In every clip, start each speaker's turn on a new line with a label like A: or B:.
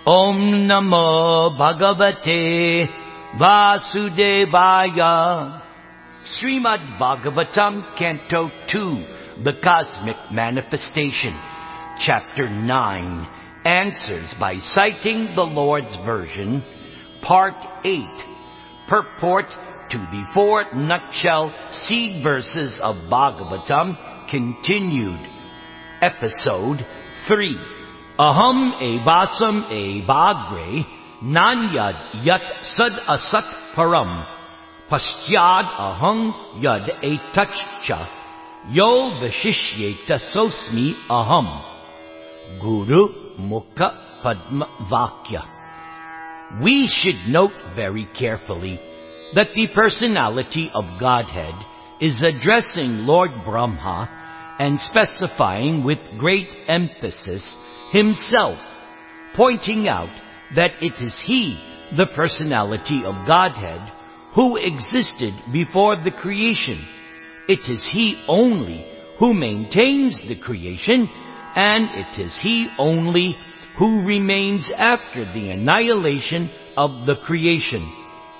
A: Om Namo Bhagavate Vasudevaya. Srimad Bhagavatam, Canto 2, The Cosmic Manifestation, Chapter 9, Answers by citing the Lord's Version, Part 8, Purport to the 4 nutshell seed verses of Bhagavatam, continued. Episode 3. Aham evasam evagre nanyad yat sad asat param pasyad aham yad etachcha yo vishishyeta sosmi aham Guru Mukha Padma Vakya. We should note very carefully that the personality of Godhead is addressing Lord Brahma and specifying with great emphasis himself, pointing out that it is he, the personality of Godhead, who existed before the creation. It is he only who maintains the creation, and it is he only who remains after the annihilation of the creation.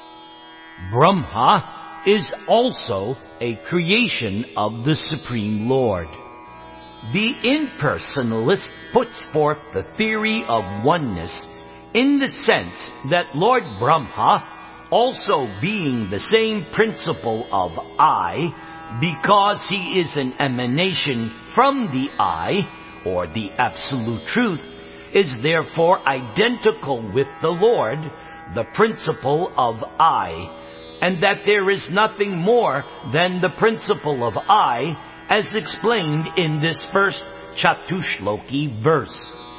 A: Brahma is also a creation of the Supreme Lord. The impersonalist puts forth the theory of oneness in the sense that Lord Brahma, also being the same principle of I, because he is an emanation from the I, or the Absolute Truth, is therefore identical with the Lord, the principle of I, and that there is nothing more than the principle of I, as explained in this first Chatushloki verse.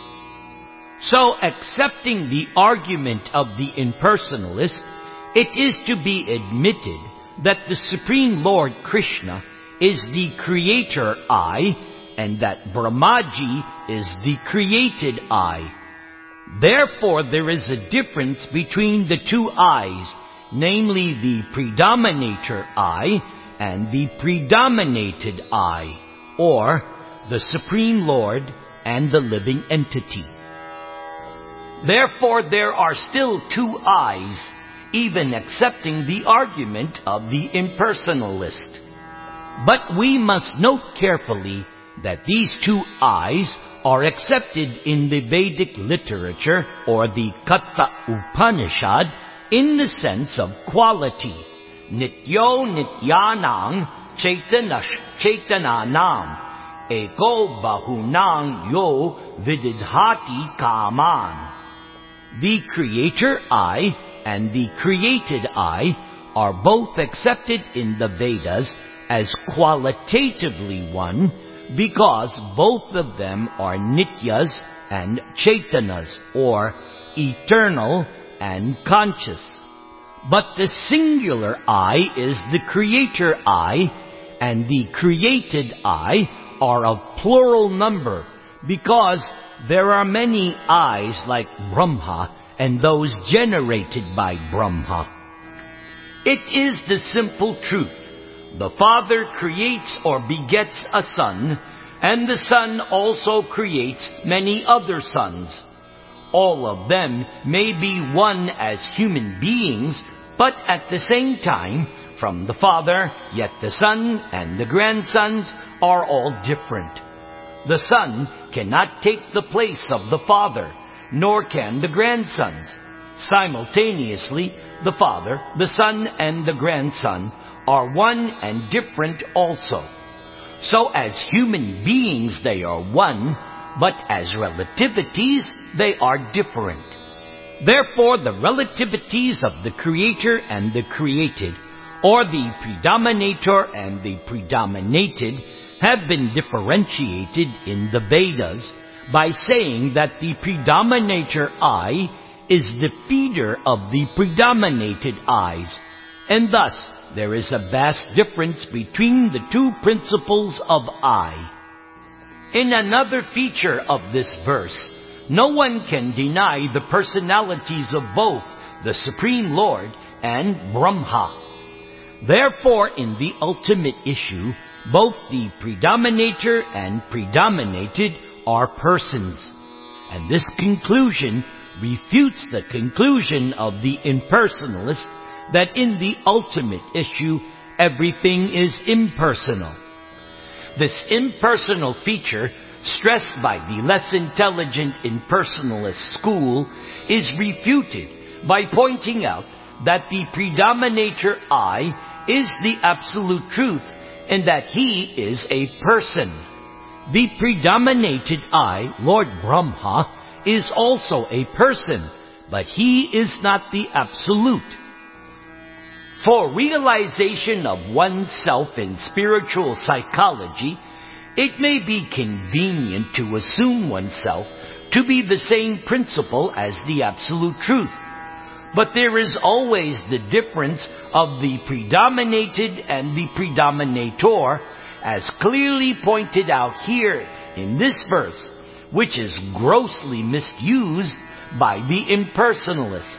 A: So, accepting the argument of the impersonalist, it is to be admitted that the Supreme Lord Krishna is the creator I, and that Brahmaji is the created I. Therefore, there is a difference between the two I's, namely the predominator I and the predominated I, or the Supreme Lord and the living entity. Therefore, there are still two I's, even accepting the argument of the impersonalist. But we must note carefully that these two I's are accepted in the Vedic literature, or the Katha Upanishad, in the sense of quality. Nityo nityanang chaitanash chaitananam eko bahunang yo vididhati kaman. The creator I and the created I are both accepted in the Vedas as qualitatively one, because both of them are nityas and chaitanas, or eternal and conscious. But the singular I is the creator I, and the created I are of plural number, because there are many I's like Brahma and those generated by Brahma. It is the simple truth. The Father creates or begets a son, and the Son also creates many other sons. All of them may be one as human beings, but at the same time, from the Father, yet the Son and the grandsons are all different. The Son cannot take the place of the Father, nor can the grandsons. Simultaneously, the Father, the Son, and the grandson are one and different also. So as human beings they are one, but as relativities they are different. Therefore the relativities of the creator and the created, or the predominator and the predominated, have been differentiated in the Vedas by saying that the predominator I is the feeder of the predominated I's, and thus there is a vast difference between the two principles of I. In another feature of this verse, no one can deny the personalities of both the Supreme Lord and Brahma. Therefore, in the ultimate issue, both the predominator and predominated are persons. And this conclusion refutes the conclusion of the impersonalist that in the ultimate issue, everything is impersonal. This impersonal feature, stressed by the less intelligent impersonalist school, is refuted by pointing out that the predominator I is the absolute truth and that he is a person. The predominated I, Lord Brahma, is also a person, but he is not the absolute. For realization of oneself in spiritual psychology, it may be convenient to assume oneself to be the same principle as the absolute truth. But there is always the difference of the predominated and the predominator, as clearly pointed out here in this verse, which is grossly misused by the impersonalists.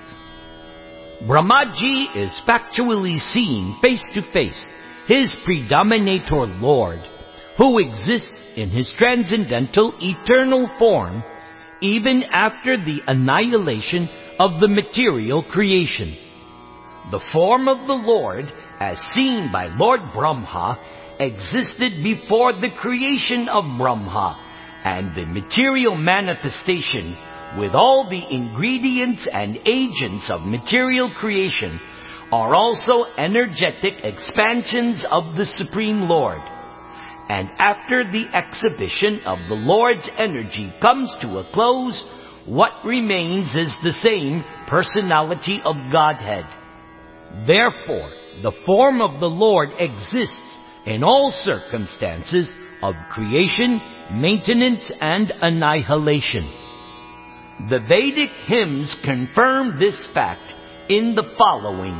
A: Brahmaji is factually seeing face to face his predominator Lord, who exists in his transcendental eternal form even after the annihilation of the material creation. The form of the Lord, as seen by Lord Brahma, existed before the creation of Brahma, and the material manifestation, with all the ingredients and agents of material creation, are also energetic expansions of the Supreme Lord. And after the exhibition of the Lord's energy comes to a close, what remains is the same personality of Godhead. Therefore, the form of the Lord exists in all circumstances of creation, maintenance, and annihilation. The Vedic hymns confirm this fact in the following: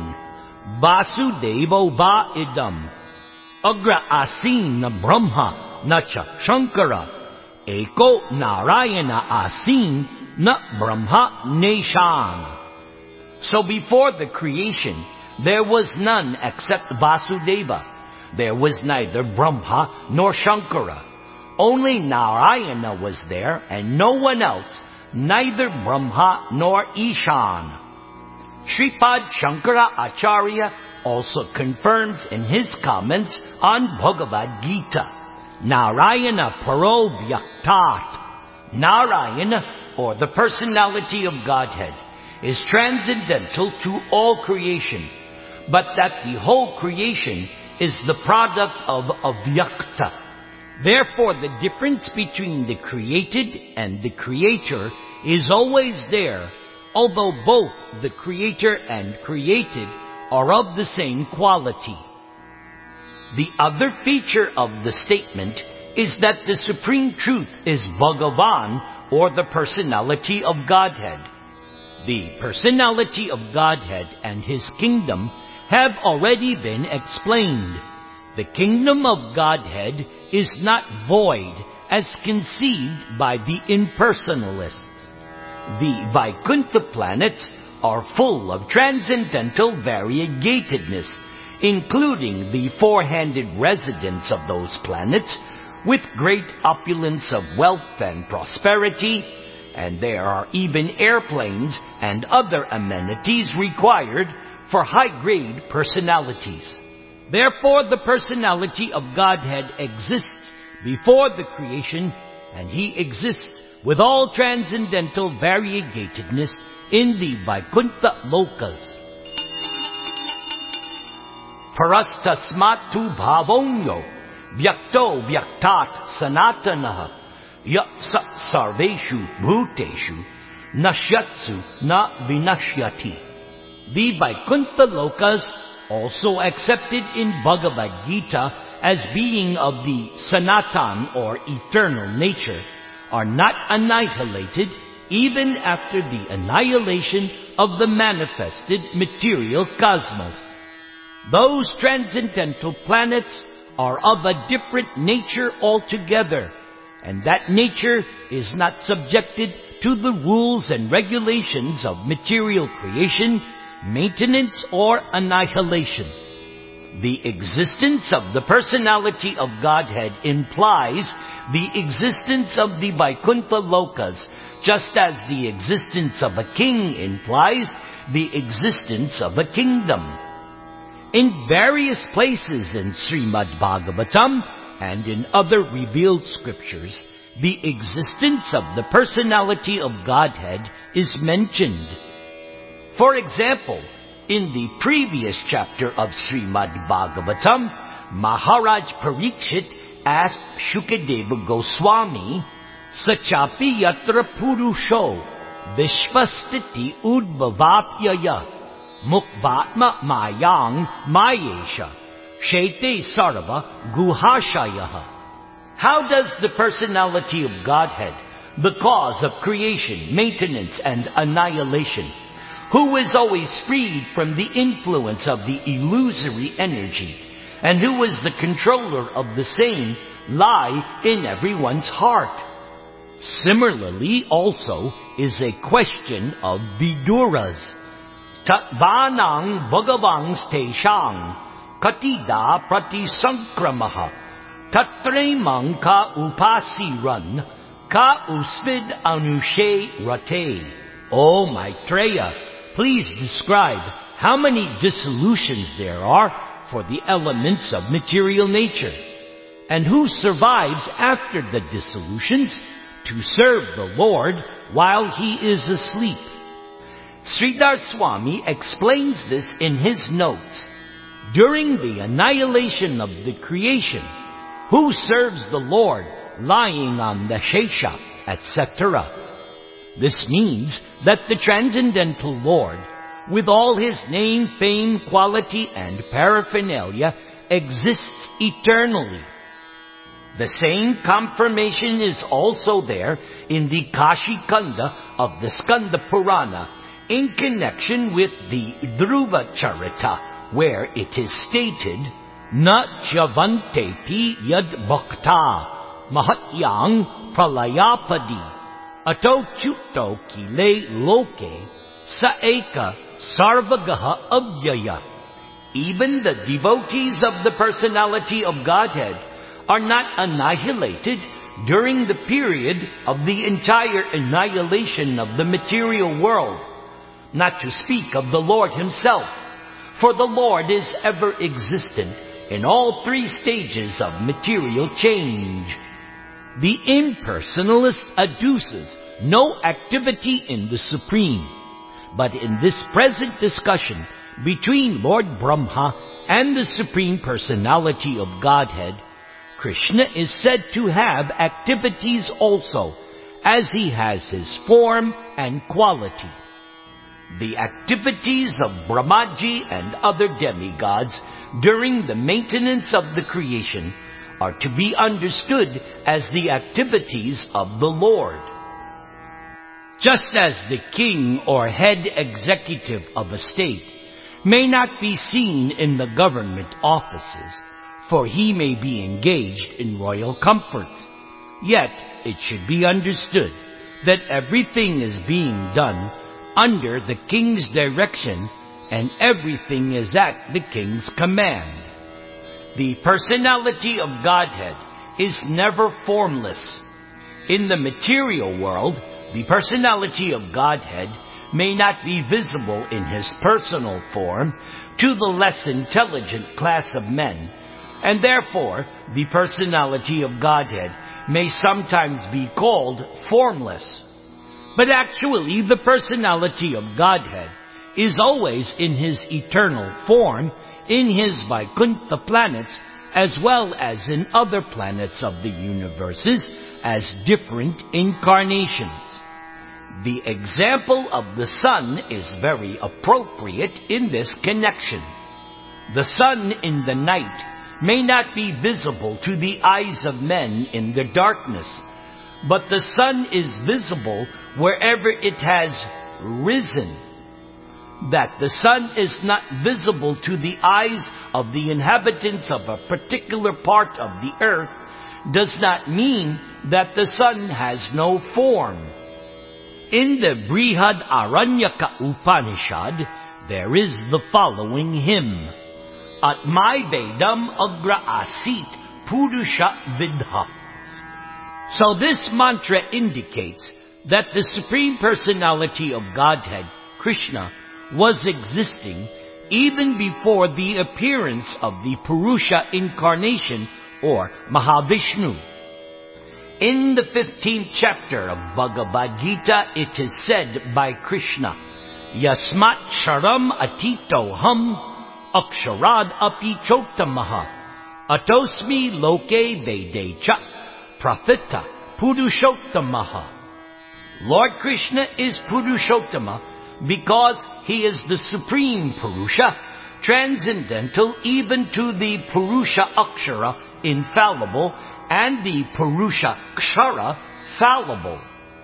A: Vasudevo va idam, agra asina Brahma nacha Shankara, eko Narayana asin na Brahma neshan. So before the creation, there was none except Vasudeva. There was neither Brahma nor Shankara. Only Narayana was there and no one else, neither Brahma nor Ishan. Sripad Shankara Acharya also confirms in his comments on Bhagavad Gita, Narayana Paro Vyaktat. Narayana, or the personality of Godhead, is transcendental to all creation, but that the whole creation is the product of avyakta. Therefore, the difference between the created and the creator is always there, although both the creator and created are of the same quality. The other feature of the statement is that the supreme truth is Bhagavan, or the personality of Godhead. The personality of Godhead and His kingdom have already been explained. The kingdom of Godhead is not void as conceived by the impersonalists. The Vaikuntha planets are full of transcendental variegatedness, including the four-handed residents of those planets, with great opulence of wealth and prosperity, and there are even airplanes and other amenities required for high-grade personalities. Therefore, the personality of Godhead exists before the creation, and He exists with all transcendental variegatedness in the Vaikuntha Lokas. Parastasmatu bhavonyo vyakto vyaktat sanatanaha ya sarveshu bhuteshu nashyatsu na vinashyati. The Vaikuntha Lokas, also accepted in Bhagavad Gita as being of the Sanatan or eternal nature, are not annihilated even after the annihilation of the manifested material cosmos. Those transcendental planets are of a different nature altogether, and that nature is not subjected to the rules and regulations of material creation, maintenance, or annihilation. The existence of the personality of Godhead implies the existence of the Vaikuntha Lokas just as the existence of a king implies the existence of a kingdom. In various places in Srimad Bhagavatam and in other revealed scriptures, the existence of the personality of Godhead is mentioned. For example, in the previous chapter of Srimad Bhagavatam, Maharaj Parikshit asked Shukadeva Goswami, Sachapi yatra purusho vishvastiti udbhavapyaya mukvatma mayang mayesha shete sarva guhashayaha. How does the personality of Godhead, the cause of creation, maintenance, and annihilation, who is always freed from the influence of the illusory energy, and who is the controller of the same, lie in everyone's heart? Similarly also is a question of Viduras. Tatvanang bhagavangs teshang katida pratisankramaha tatremang ka upasiran ka usvid anushe rate. O Maitreya, please describe how many dissolutions there are for the elements of material nature, and who survives after the dissolutions to serve the Lord while he is asleep. Sridhar Swami explains this in his notes. During the annihilation of the creation, who serves the Lord lying on the Shesha, etc.? This means that the Transcendental Lord, with all his name, fame, quality, and paraphernalia, exists eternally. The same confirmation is also there in the Kashi Kanda of the Skanda Purana in connection with the Dhruva Charita, where it is stated, Na javanteti yad bhakta mahatyang pralayapadi ato chutto kile loke saeka sarvagaha avyaya. Even the devotees of the personality of Godhead are not annihilated during the period of the entire annihilation of the material world, not to speak of the Lord himself, for the Lord is ever existent in all three stages of material change. The impersonalist adduces no activity in the Supreme, but in this present discussion between Lord Brahma and the Supreme Personality of Godhead, Krishna is said to have activities also, as he has his form and quality. The activities of Brahmaji and other demigods during the maintenance of the creation are to be understood as the activities of the Lord. Just as the king or head executive of a state may not be seen in the government offices, for he may be engaged in royal comforts, yet it should be understood that everything is being done under the king's direction and everything is at the king's command. The personality of Godhead is never formless. In the material world, the personality of Godhead may not be visible in his personal form to the less intelligent class of men, and therefore the personality of Godhead may sometimes be called formless. But actually the personality of Godhead is always in his eternal form, in his Vaikuntha planets, as well as in other planets of the universes, as different incarnations. The example of the sun is very appropriate in this connection. The sun in the night may not be visible to the eyes of men in the darkness, but the sun is visible wherever it has risen. That the sun is not visible to the eyes of the inhabitants of a particular part of the earth does not mean that the sun has no form. In the Brihad Aranyaka Upanishad, there is the following hymn, Atmai Vedam Agra Asit Purusha Vidha. So this mantra indicates that the Supreme Personality of Godhead, Krishna, was existing even before the appearance of the Purusha incarnation or Mahavishnu. In the 15th chapter of Bhagavad Gita, it is said by Krishna, Yasmat sharam atito ham aksharad api choktamaha atosmi loke vede cha prafita purushottamaha. Lord Krishna is Purushottama because he is the supreme Purusha, transcendental even to the Purusha Akshara, infallible, and the Purusha Kshara, fallible.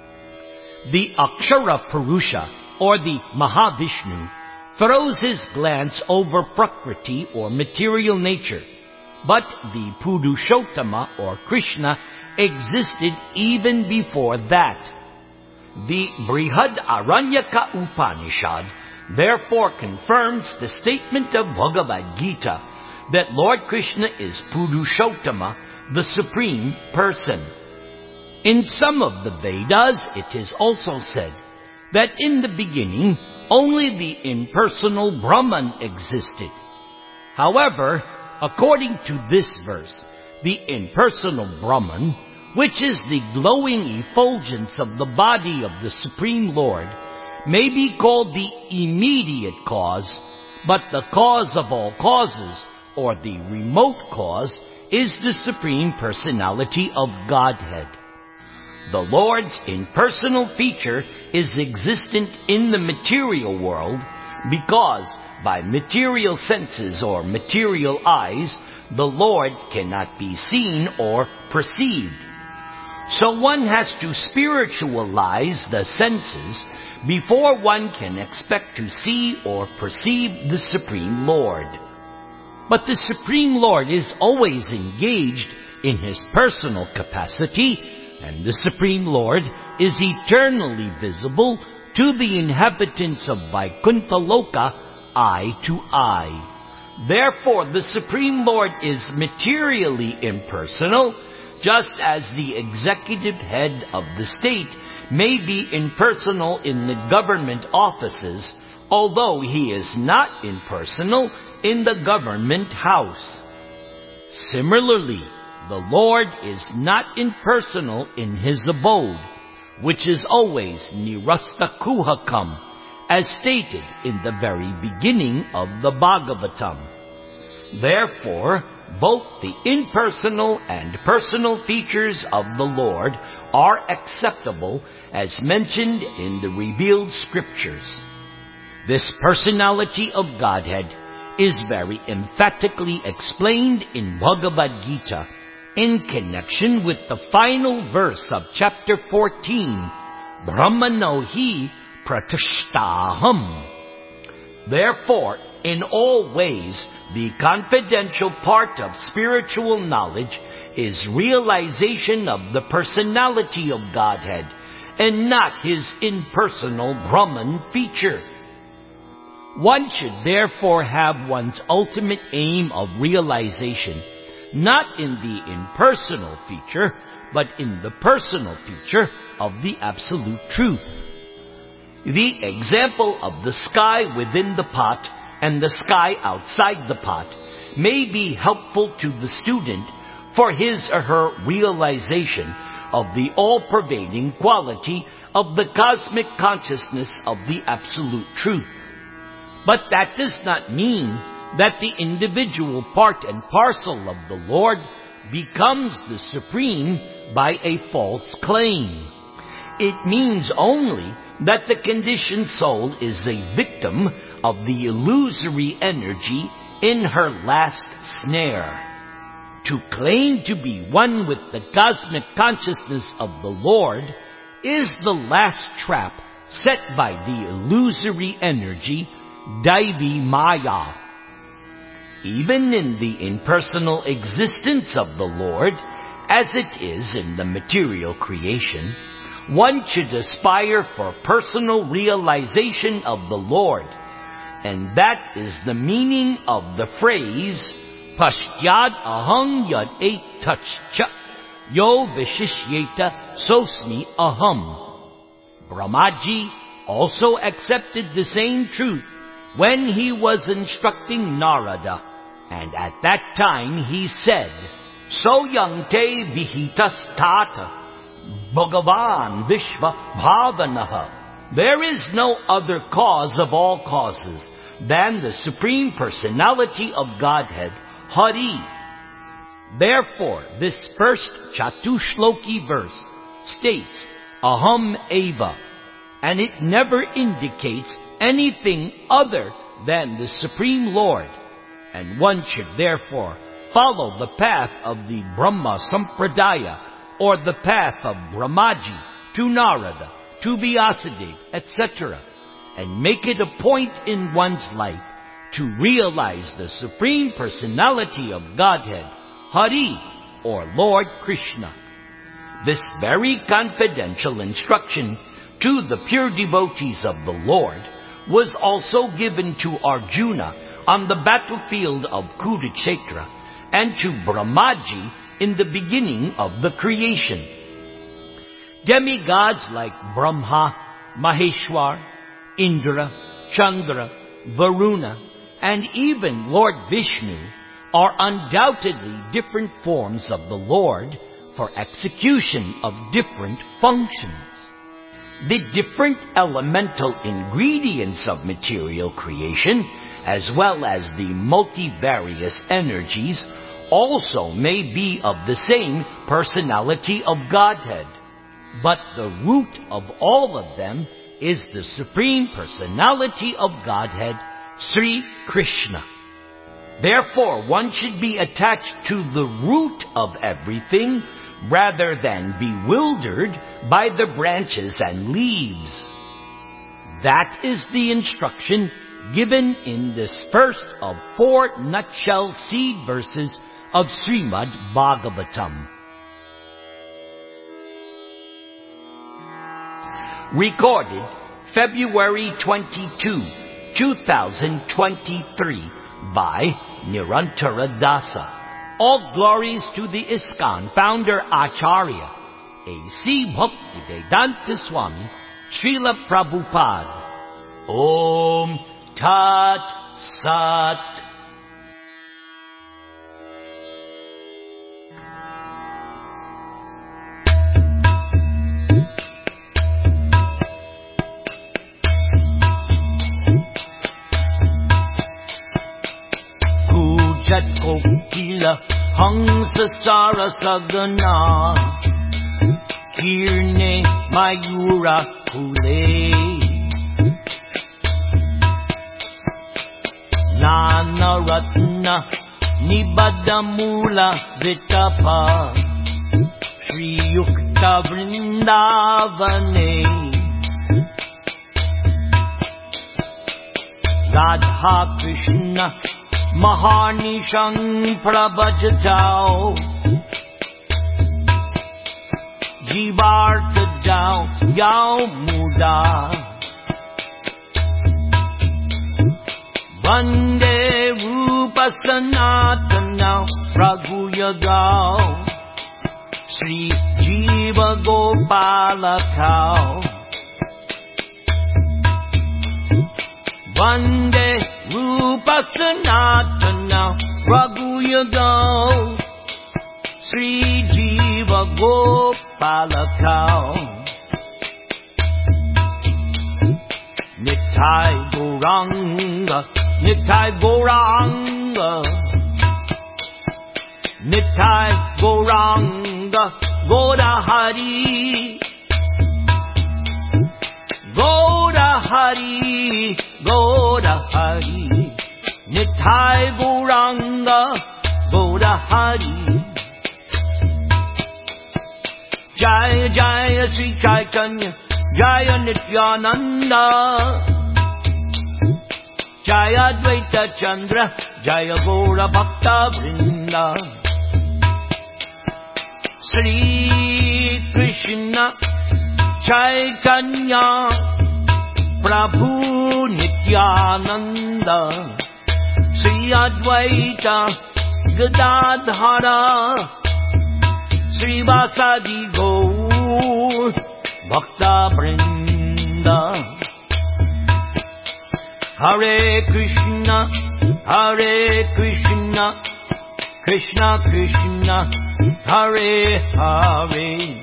A: The Akshara Purusha, or the Mahavishnu, throws his glance over Prakriti or material nature, but the Purushottama or Krishna existed even before that. The Brihad Aranyaka Upanishad therefore confirms the statement of Bhagavad Gita that Lord Krishna is Purushottama, the Supreme Person. In some of the Vedas, it is also said that in the beginning only the impersonal Brahman existed. However, according to this verse, the impersonal Brahman, which is the glowing effulgence of the body of the Supreme Lord, may be called the immediate cause, but the cause of all causes, or the remote cause, is the Supreme Personality of Godhead. The Lord's impersonal feature is existent in the material world because by material senses or material eyes, the Lord cannot be seen or perceived. So one has to spiritualize the senses before one can expect to see or perceive the Supreme Lord. But the Supreme Lord is always engaged in his personal capacity, and the Supreme Lord is eternally visible to the inhabitants of Vaikuntha Loka eye to eye. Therefore, the Supreme Lord is materially impersonal, just as the executive head of the state may be impersonal in the government offices, although he is not impersonal in the government house. Similarly, the Lord is not impersonal in his abode, which is always Nirastakuhakam, as stated in the very beginning of the Bhagavatam. Therefore, both the impersonal and personal features of the Lord are acceptable as mentioned in the revealed scriptures. This personality of Godhead is very emphatically explained in Bhagavad Gita in connection with the final verse of chapter 14, Brahmano hi pratishtaham. Therefore, in all ways, the confidential part of spiritual knowledge is realization of the personality of Godhead and not his impersonal Brahman feature. One should therefore have one's ultimate aim of realization not in the impersonal feature, but in the personal feature of the Absolute Truth. The example of the sky within the pot and the sky outside the pot may be helpful to the student for his or her realization of the all-pervading quality of the cosmic consciousness of the Absolute Truth. But that does not mean that the individual part and parcel of the Lord becomes the supreme by a false claim. It means only that the conditioned soul is a victim of the illusory energy in her last snare. To claim to be one with the cosmic consciousness of the Lord is the last trap set by the illusory energy, Daivi Maya. Even in the impersonal existence of the Lord, as it is in the material creation, one should aspire for personal realization of the Lord, and that is the meaning of the phrase Pashyad aham yad etachcha yo vishishyeta sosmi aham. Brahmaji also accepted the same truth when he was instructing Narada, and at that time he said, Soyang te vihitas tata Bhagavan Vishva Bhavanaha. There is no other cause of all causes than the Supreme Personality of Godhead, Hari. Therefore, this first Chatushloki verse states, Aham Eva, and it never indicates anything other than the Supreme Lord, and one should therefore follow the path of the Brahma Sampradaya, or the path of Brahmaji to Narada, to Vyasadeva, etc., and make it a point in one's life to realize the Supreme Personality of Godhead, Hari, or Lord Krishna. This very confidential instruction to the pure devotees of the Lord was also given to Arjuna on the battlefield of Kurukshetra and to Brahmaji in the beginning of the creation. Demigods like Brahma, Maheshwar, Indra, Chandra, Varuna, and even Lord Vishnu are undoubtedly different forms of the Lord for execution of different functions. The different elemental ingredients of material creation, as well as the multivarious energies, also may be of the same personality of Godhead, but the root of all of them is the Supreme Personality of Godhead, Sri Krishna. Therefore, one should be attached to the root of everything rather than bewildered by the branches and leaves. That is the instruction given in this first of 4 nutshell seed verses of Srimad Bhagavatam. Recorded February 22, 2023 by Nirantara Dasa. All glories to the ISKCON founder Acharya A.C. Bhaktivedanta Swami Srila Prabhupada. Om Tat Sat. Kujat Kokila Hangsa Sarasagana Kirne Mayura Kule Nana Ratna Nibadamula Vitapa Sri Yukta Vrindavane Radha Krishna Maharnishang Prabhajatao Jivarta Jao Yao Muda Vande Rupa Sanatana Raghuyagao Sri Jiva Gopalakao Vande Rupa Sanatana Raghuyagao Sri Jiva Gopalakao Nitai Gauranga Nitai Gauranga Nitai Gauranga Goda Hari Goda Hari Goda Hari Nitai Gauranga Goda Hari Jaya Jaya Sri Chaitanya Jaya Nityananda Jaya Advaita Chandra Jaya Gaura Bhakta Vrinda Sri Krishna Chaitanya Prabhu Nityananda Sri Advaita Gadadhara Sri Vasadi Gaur Bhakta Vrinda Hare Krishna, Hare Krishna, Krishna Krishna, Hare Hare.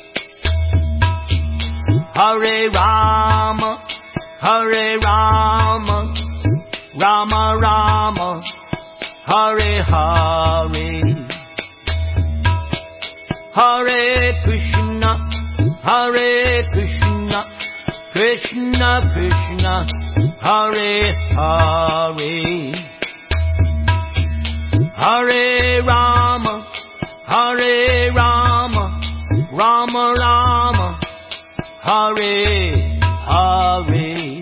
A: Hare Rama, Hare Rama, Rama Rama, Hare Hare. Hare Krishna, Hare Krishna, Krishna Krishna, Hare Hare. Hare Rama, Hare Rama, Rama Rama, Hare Hare.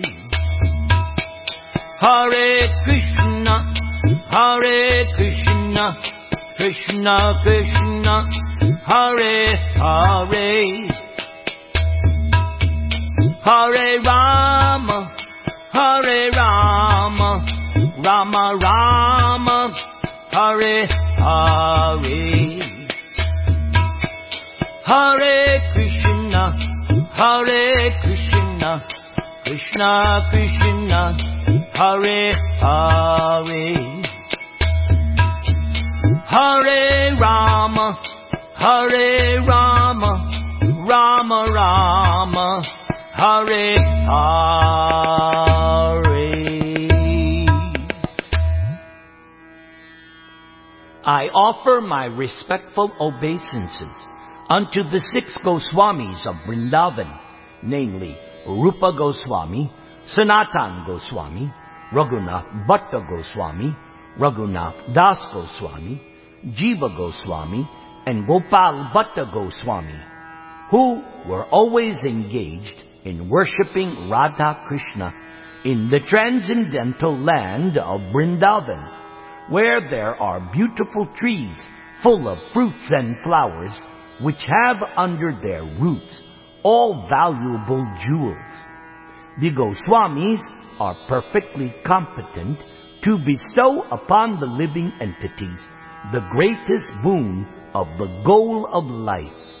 A: Hare Krishna, Hare Krishna, Krishna Krishna, Hare Hare. Hare Rama, Hare Rama, Rama Rama, Hare Hare. Hare Krishna, Hare Krishna, Krishna Krishna, Hare Hare. Hare Rama, Hare Rama, Rama Rama, Hare Hare. I offer my respectful obeisances unto the 6 Goswamis of Vrindavan, namely Rupa Goswami, Sanatan Goswami, Raghunath Bhatta Goswami, Raghunath Das Goswami, Jiva Goswami, and Gopal Bhatta Goswami, who were always engaged in worshipping Radha Krishna in the transcendental land of Vrindavan, where there are beautiful trees full of fruits and flowers, which have under their roots all valuable jewels. The Goswamis are perfectly competent to bestow upon the living entities the greatest boon of the goal of life,